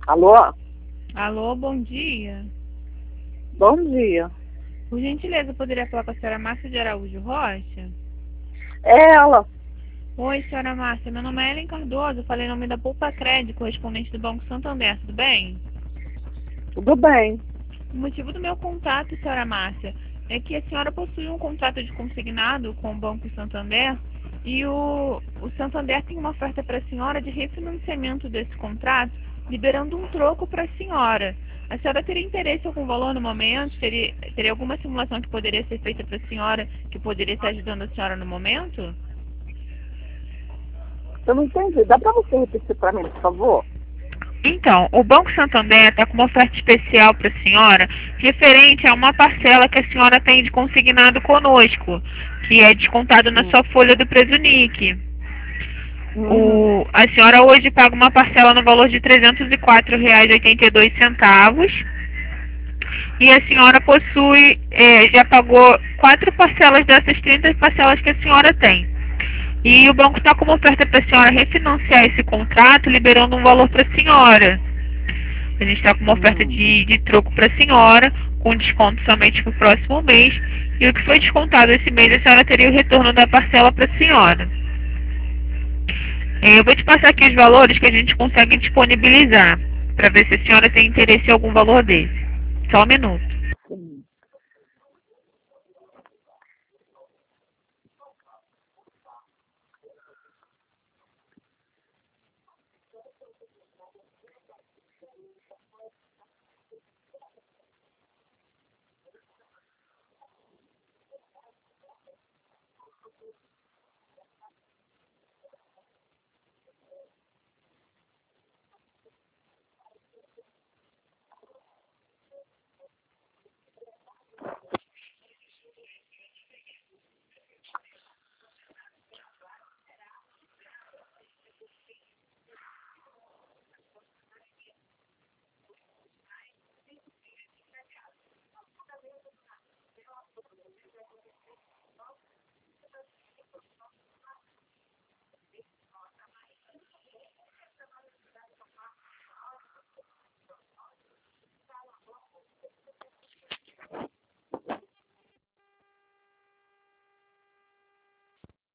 Alô? Alô, bom dia. Bom dia. Por gentileza, poderia falar com a senhora Márcia de Araújo Rocha? É ela. Oi, senhora Márcia. Meu nome é Ellen Cardoso. Eu falei em nome da Poupa Crédito, correspondente do Banco Santander. Tudo bem? Tudo bem? O motivo do meu contato, senhora Márcia, é que a senhora possui um contrato de consignado com o Banco Santander e o Santander tem uma oferta para a senhora de refinanciamento desse contrato, liberando um troco para a senhora. A senhora teria interesse em algum valor no momento? Teria alguma simulação que poderia ser feita para a senhora, que poderia estar ajudando a senhora no momento? Eu não entendi. Dá pra você repetir pra mim, por favor? Então, o Banco Santander está com uma oferta especial para a senhora, referente a uma parcela que a senhora tem de consignado conosco, que é descontado na Hum. sua folha do Presunic. Uhum. A senhora hoje paga uma parcela no valor de R$ 304,82 e a senhora possui, já pagou 4 parcelas dessas 30 parcelas que a senhora tem. E o banco está com uma oferta para a senhora refinanciar esse contrato, liberando um valor para a senhora. A gente está com uma oferta Uhum. de troco para a senhora, com desconto somente para o próximo mês. E o que foi descontado esse mês, a senhora teria o retorno da parcela para a senhora. Eu vou te passar aqui os valores que a gente consegue disponibilizar, para ver se a senhora tem interesse em algum valor desse. Só um minuto. Sim.